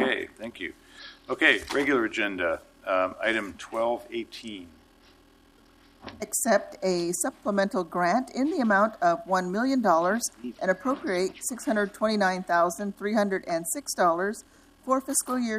Okay, thank you. Okay, regular agenda, item 1218. Accept a supplemental grant in the amount of $1 million and appropriate $629,306 for fiscal year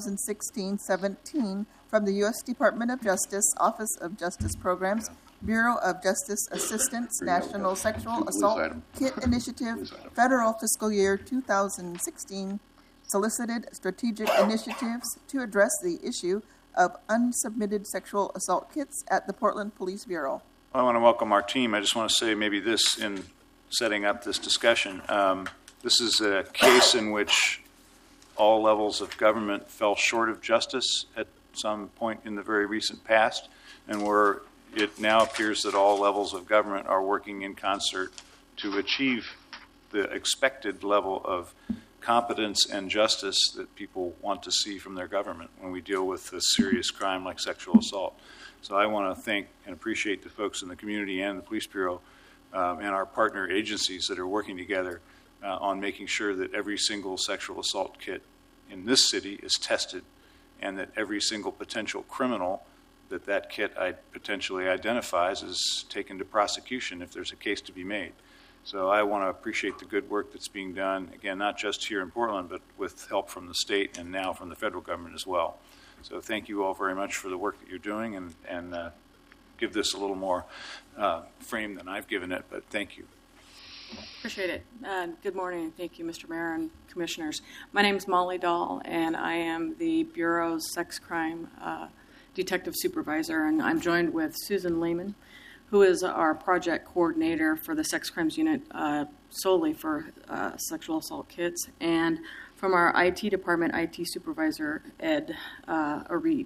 2016-17 from the U.S. Department of Justice, Office of Justice Programs, Bureau of Justice Assistance, National Sexual Assault Kit Initiative, Federal Fiscal Year 2016, solicited strategic initiatives to address the issue of unsubmitted sexual assault kits at the Portland Police Bureau. I want to welcome our team. I just want to say maybe this in setting up this discussion. This is a case in which all levels of government fell short of justice at some point in the very recent past, and where it now appears that all levels of government are working in concert to achieve the expected level of competence and justice that people want to see from their government when we deal with a serious crime like sexual assault. So I want to thank and appreciate the folks in the community and the Police Bureau and our partner agencies that are working together on making sure that every single sexual assault kit in this city is tested, and that every single potential criminal that kit potentially identifies is taken to prosecution if there's a case to be made. So I want to appreciate the good work that's being done, again, not just here in Portland, but with help from the state and now from the federal government as well. So thank you all very much for the work that you're doing, and give this a little more frame than I've given it, but thank you. Appreciate it. Good morning, and thank you, Mr. Mayor and Commissioners. My name is Molly Dahl, and I am the Bureau's Sex Crime Detective Supervisor, and I'm joined with Susan Lehman, who is our project coordinator for the Sex Crimes Unit solely for sexual assault kits, and from our IT department, IT Supervisor Ed Arib.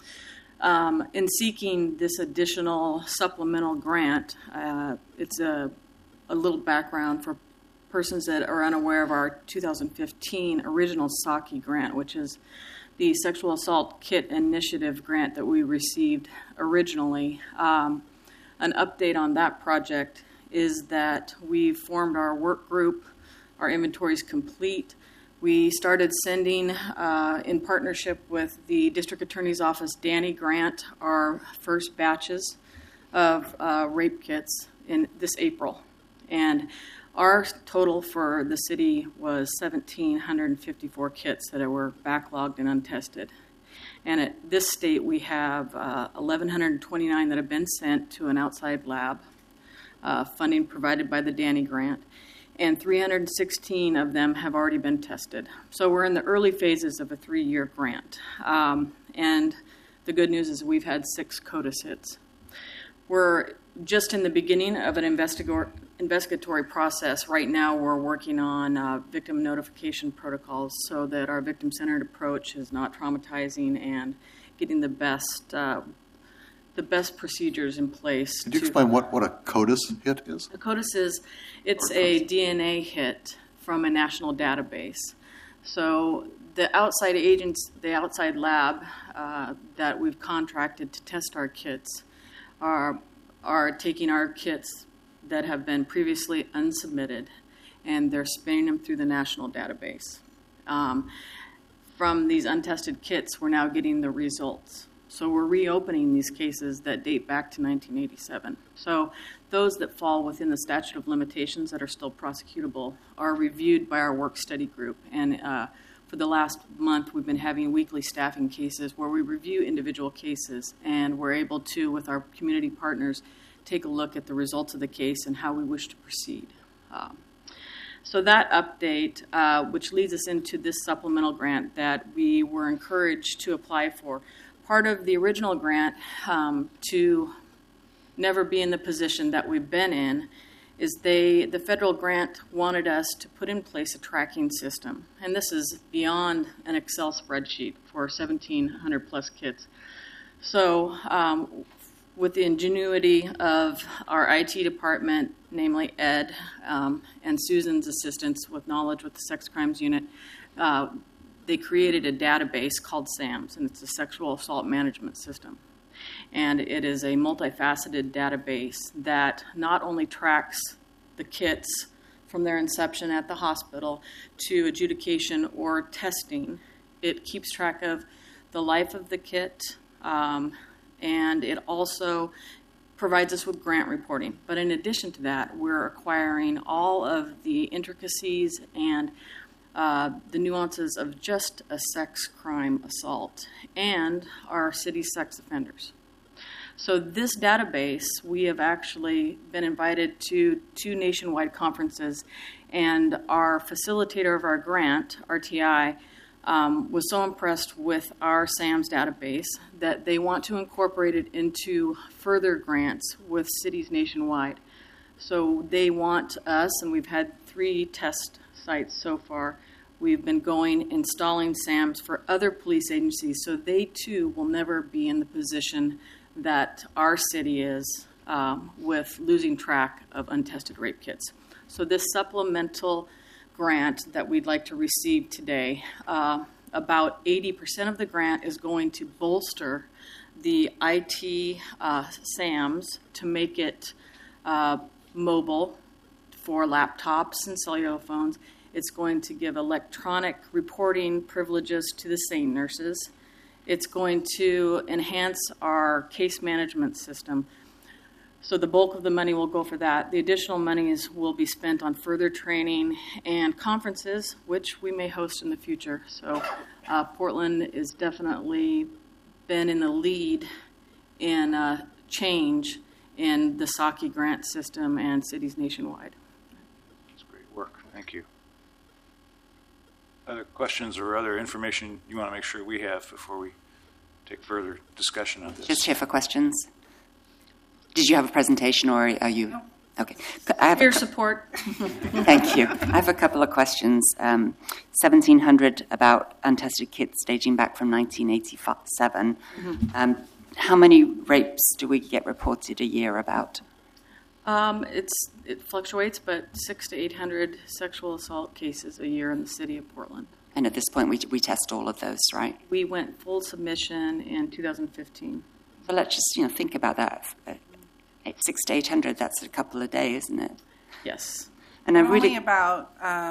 In seeking this additional supplemental grant, it's a little background for persons that are unaware of our 2015 original SAKI grant, which is the Sexual Assault Kit Initiative grant that we received originally. An update on that project is that we've formed our work group, our inventory is complete. We started sending, in partnership with the District Attorney's Office, Danny Grant, our first batches of rape kits in this April. And our total for the city was 1,754 kits that were backlogged and untested. And at this state, we have 1,129 that have been sent to an outside lab, funding provided by the Danny Grant, and 316 of them have already been tested. So we're in the early phases of a 3-year grant. And the good news is we've had 6 CODIS hits. We're just in the beginning of an investigatory process. Right now we're working on victim notification protocols so that our victim-centered approach is not traumatizing and getting the best procedures in place. Could you explain what a CODIS hit is? A CODIS is, it's a DNA hit from a national database. So the outside agents, the outside lab that we've contracted to test our kits are taking our kits that have been previously unsubmitted, and they're spinning them through the national database. From these untested kits, we're now getting the results. So we're reopening these cases that date back to 1987. So those that fall within the statute of limitations that are still prosecutable are reviewed by our work study group. And for the last month, we've been having weekly staffing cases where we review individual cases, and we're able to, with our community partners, take a look at the results of the case and how we wish to proceed. So that update, which leads us into this supplemental grant that we were encouraged to apply for. Part of the original grant to never be in the position that we've been in is the federal grant wanted us to put in place a tracking system. And this is beyond an Excel spreadsheet for 1,700 plus kits. So with the ingenuity of our IT department, namely Ed, and Susan's assistance with knowledge with the Sex Crimes Unit, they created a database called SAMS, and it's a Sexual Assault Management System. And it is a multifaceted database that not only tracks the kits from their inception at the hospital to adjudication or testing, It keeps track of the life of the kit, and it also provides us with grant reporting. But in addition to that, we're acquiring all of the intricacies and the nuances of just a sex crime assault and our city's sex offenders. So this database, we have actually been invited to 2 nationwide conferences, and our facilitator of our grant, RTI, was so impressed with our SAMS database that they want to incorporate it into further grants with cities nationwide. So they want us, and we've had 3 test sites so far. We've been installing SAMs for other police agencies, so they too will never be in the position that our city is with losing track of untested rape kits. So this supplemental grant that we'd like to receive today, about 80% of the grant is going to bolster the IT SAMs to make it mobile for laptops and cellular phones. It's going to give electronic reporting privileges to the SANE nurses. It's going to enhance our case management system. So the bulk of the money will go for that. The additional monies will be spent on further training and conferences, which we may host in the future. So Portland has definitely been in the lead in change in the SACI grant system and cities nationwide. That's great work. Thank you. Other questions or other information you want to make sure we have before we take further discussion on this? Just here for questions. Did you have a presentation, or are you? No. Okay. I have Your support. Thank you. I have a couple of questions. 1,700 about untested kits dating back from 1987. Mm-hmm. How many rapes do we get reported a year about? It fluctuates, but 600 to 800 sexual assault cases a year in the city of Portland. And at this point, we test all of those, right? We went full submission in 2015. So let's just think about that. 600 to 800. That's a couple a day, isn't it? Yes. And only about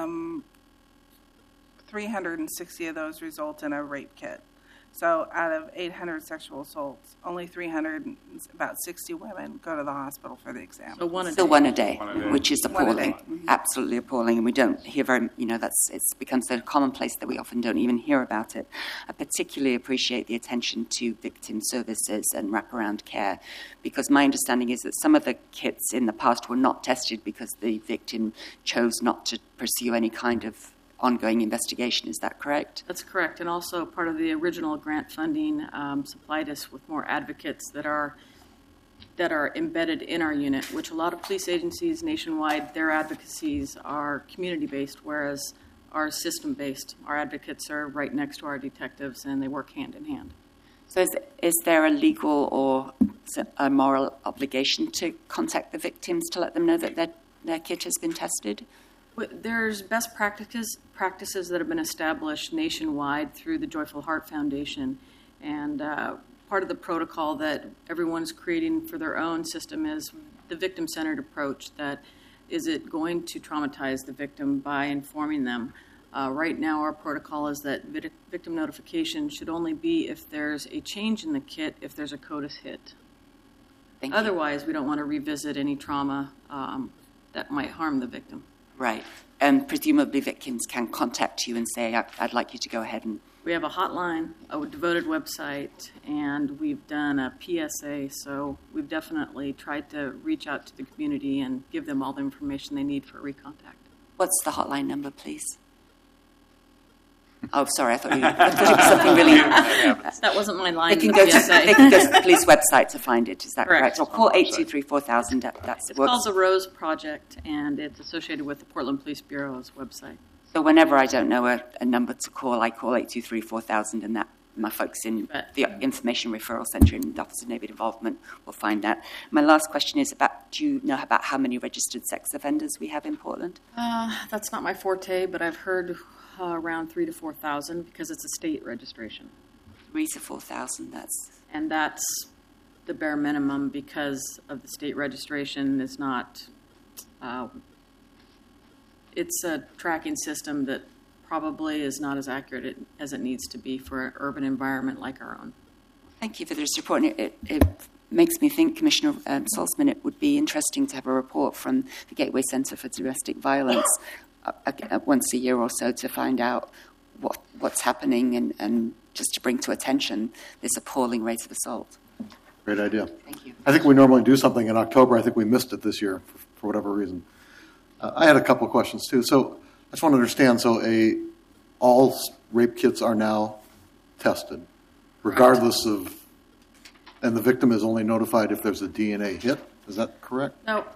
360 of those result in a rape kit. So out of 800 sexual assaults, only 300, about 60 women go to the hospital for the exam. So one a day. Still one a day, One a day. which is appalling. Mm-hmm. Absolutely appalling. And we don't hear very, it's become so commonplace that we often don't even hear about it. I particularly appreciate the attention to victim services and wraparound care, because my understanding is that some of the kits in the past were not tested because the victim chose not to pursue any kind of ongoing investigation. Is that correct? That's correct. And also part of the original grant funding supplied us with more advocates that are embedded in our unit, which a lot of police agencies nationwide, their advocacies are community-based, whereas our system-based. Our advocates are right next to our detectives, and they work hand in hand. So is there a legal or a moral obligation to contact the victims to let them know that their kit has been tested? There's best practices that have been established nationwide through the Joyful Heart Foundation, and part of the protocol that everyone's creating for their own system is the victim-centered approach. That is it going to traumatize the victim by informing them. Right now, our protocol is that victim notification should only be if there's a change in the kit, if there's a CODIS hit. Thank you. Otherwise, we don't want to revisit any trauma that might harm the victim. Right. And presumably victims can contact you and say, I'd like you to go ahead and... We have a hotline, a devoted website, and we've done a PSA, so we've definitely tried to reach out to the community and give them all the information they need for recontact. What's the hotline number, please? Oh, sorry, I thought it was something really... That wasn't my line. They can go to the police website to find it, is that Correct. correct? Or call 823-4000, that's It's works. called the Rose Project, and it's associated with the Portland Police Bureau's website. So whenever I don't know a number to call, I call 823-4000, and that my folks in the Information Referral Centre in the Office of Neighbourhood Involvement will find that. My last question is do you know about how many registered sex offenders we have in Portland? That's not my forte, but I've heard around 3,000 to 4,000 because it's a state registration. 3,000 to 4,000, And that's the bare minimum because of the state registration is not... it's a tracking system that probably is not as accurate as it needs to be for an urban environment like our own. Thank you for this report. And it makes me think, Commissioner Salzman, it would be interesting to have a report from the Gateway Centre for Domestic Violence once a year or so to find out what's happening and just to bring to attention this appalling rate of assault. Great idea. Thank you. I think we normally do something in October. I think we missed it this year for whatever reason. I had a couple of questions too. So I just want to understand. So all rape kits are now tested, regardless of, and the victim is only notified if there's a DNA hit. Is that correct? No,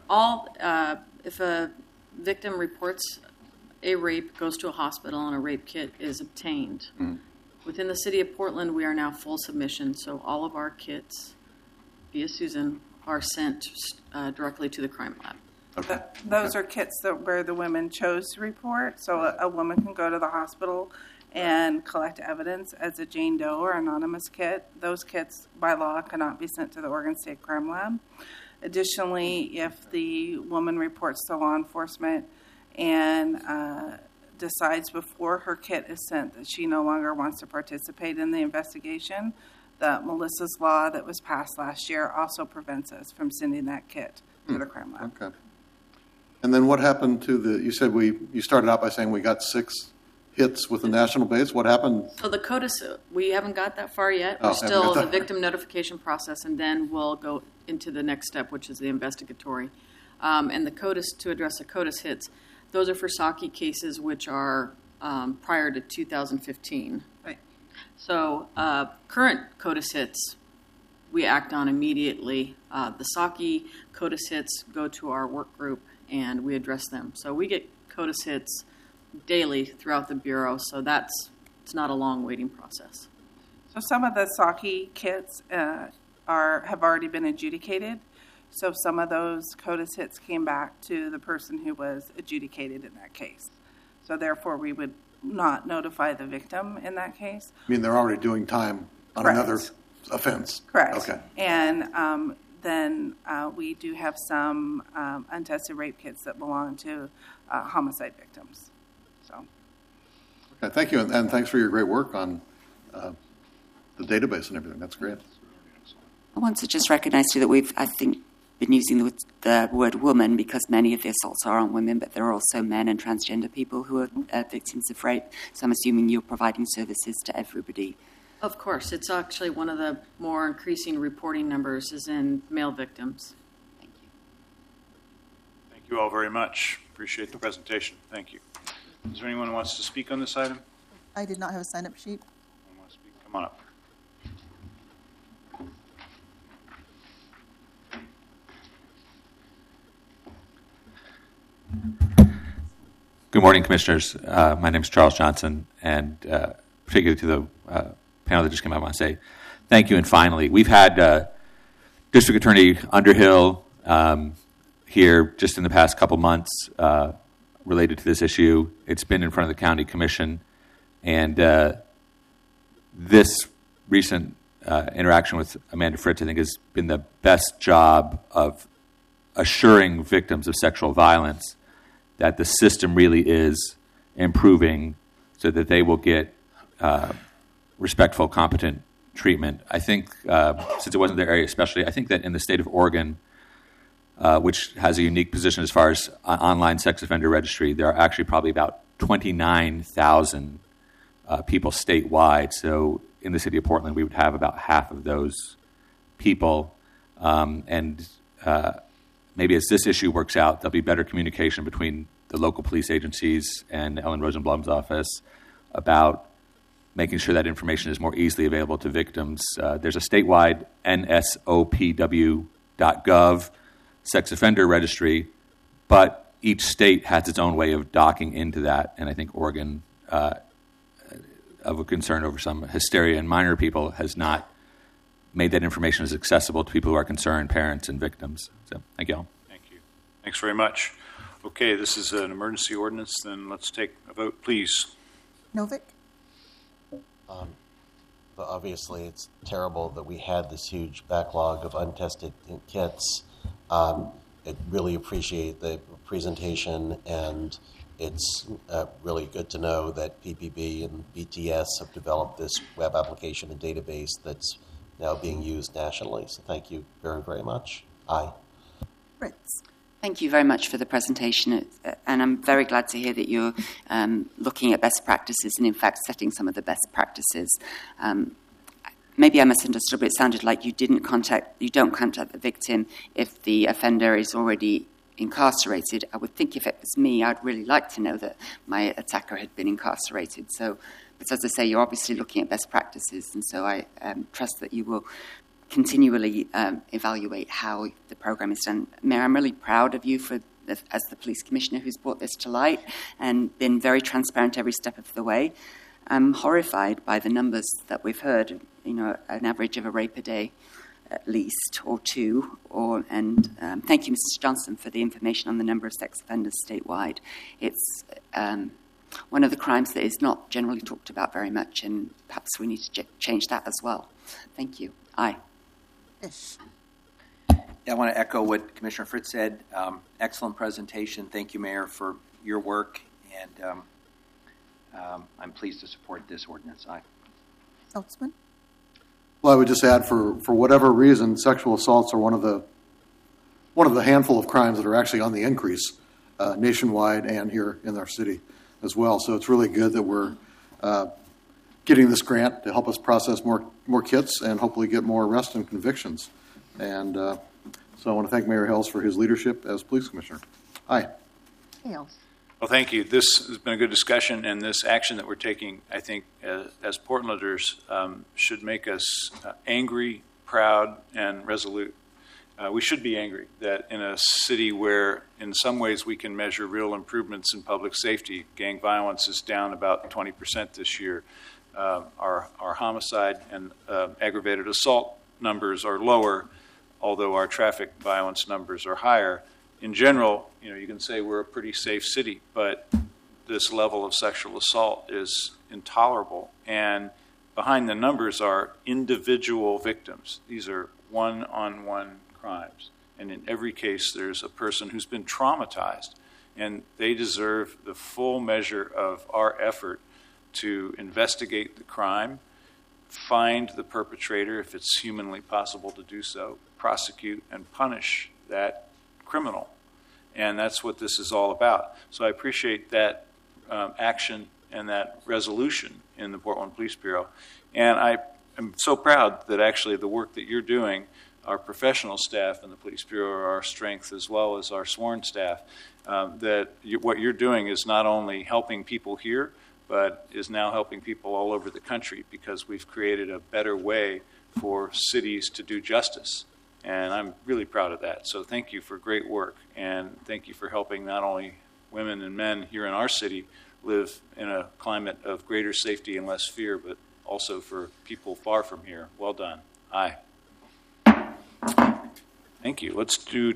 if a victim reports a rape, goes to a hospital, and a rape kit is obtained. Within the city of Portland, we are now full submission, so all of our kits, via Susan, are sent directly to the crime lab. Okay. Those are kits where the women chose to report. So a woman can go to the hospital and collect evidence as a Jane Doe or anonymous kit. Those kits, by law, cannot be sent to the Oregon State Crime Lab. Additionally, if the woman reports to law enforcement and decides before her kit is sent that she no longer wants to participate in the investigation, the Melissa's Law that was passed last year also prevents us from sending that kit to the crime lab. Okay. And then what happened to you said you started out by saying we got 6 hits with the national base. What happened? So the CODIS, we haven't got that far yet. Oh, We're still haven't got in the that. victim notification process, and then we'll go into the next step, which is the investigatory. And the CODIS, to address the CODIS hits, those are for Saki cases which are prior to 2015. Right. So current CODIS hits, we act on immediately. The Saki CODIS hits go to our work group, and we address them. So we get CODIS hits daily throughout the Bureau, so it's not a long waiting process. So some of the Saki kits have already been adjudicated. So some of those CODIS hits came back to the person who was adjudicated in that case. So therefore, we would not notify the victim in that case. I mean, they're already doing time on Correct. another offense. Correct. Okay. And then we do have some untested rape kits that belong to homicide victims. So. Okay, thank you, and thanks for your great work on the database and everything. That's great. I want to just recognize too that we've, I think, been using the word woman because many of the assaults are on women, but there are also men and transgender people who are victims of rape. So I'm assuming you're providing services to everybody. Of course, it's actually one of the more increasing reporting numbers is in male victims. Thank you. Thank you all very much. Appreciate the presentation. Thank you. Is there anyone who wants to speak on this item? I did not have a sign-up sheet. Anyone want to speak? Come on up. Good morning, Commissioners. My name is Charles Johnson, and particularly to the panel that just came up, I want to say thank you. And finally, we've had District Attorney Underhill here just in the past couple months related to this issue. It's been in front of the County Commission, and this recent interaction with Amanda Fritz, I think, has been the best job of assuring victims of sexual violence that the system really is improving so that they will get respectful, competent treatment. I think, since it wasn't their area especially, I think that in the state of Oregon, which has a unique position as far as online sex offender registry, there are actually probably about 29,000 people statewide. So in the city of Portland, we would have about half of those people. Maybe as this issue works out, there'll be better communication between the local police agencies and Ellen Rosenblum's office about making sure that information is more easily available to victims. There's a statewide nsopw.gov sex offender registry, but each state has its own way of docking into that, and I think Oregon, of a concern over some hysteria in minor people, has not made that information as accessible to people who are concerned, parents and victims. So thank you all. Thank you. Thanks very much. Okay, this is an emergency ordinance. Then let's take a vote, please. Novick? Obviously, it's terrible that we had this huge backlog of untested kits. I really appreciate the presentation and it's really good to know that PPB and BTS have developed this web application and database that's now being used nationally. So thank you very, very much. Aye. Fritz. Thank you very much for the presentation, and I'm very glad to hear that you're looking at best practices and, in fact, setting some of the best practices. Maybe I misunderstood, but it sounded like you don't contact the victim if the offender is already incarcerated. I would think if it was me, I'd really like to know that my attacker had been incarcerated. So, but as I say, you're obviously looking at best practices, and so I trust that you will continually evaluate how the program is done. Mayor, I'm really proud of you as the police commissioner who's brought this to light and been very transparent every step of the way. I'm horrified by the numbers that we've heard, an average of a rape a day at least, or two. Thank you, Mrs. Johnson, for the information on the number of sex offenders statewide. It's one of the crimes that is not generally talked about very much, and perhaps we need to change that as well. Thank you. Aye. Ish. I want to echo what Commissioner Fritz said. Excellent presentation. Thank you, Mayor, for your work, and I'm pleased to support this ordinance. Aye. Saltzman. Well, I would just add, for whatever reason, sexual assaults are one of the handful of crimes that are actually on the increase nationwide and here in our city as well. So it's really good that we're getting this grant to help us process more kits and hopefully get more arrests and convictions. And so I want to thank Mayor Hales for his leadership as police commissioner. Aye. Hales. Well, thank you. This has been a good discussion, and this action that we're taking, I think, as Portlanders, should make us angry, proud, and resolute. We should be angry that in a city where, in some ways, we can measure real improvements in public safety, gang violence is down about 20% this year. Our homicide and aggravated assault numbers are lower, although our traffic violence numbers are higher. In general, you can say we're a pretty safe city, but this level of sexual assault is intolerable. And behind the numbers are individual victims. These are one-on-one crimes. And in every case, there's a person who's been traumatized, and they deserve the full measure of our effort to investigate the crime, find the perpetrator if it's humanly possible to do so, prosecute and punish that criminal. And that's what this is all about. So I appreciate that action and that resolution in the Portland Police Bureau. And I am so proud that actually the work that you're doing, our professional staff in the Police Bureau are our strength as well as our sworn staff, what you're doing is not only helping people here, but is now helping people all over the country, because we've created a better way for cities to do justice. And I'm really proud of that. So thank you for great work, and thank you for helping not only women and men here in our city live in a climate of greater safety and less fear, but also for people far from here. Well done. Aye. Thank you. Let's do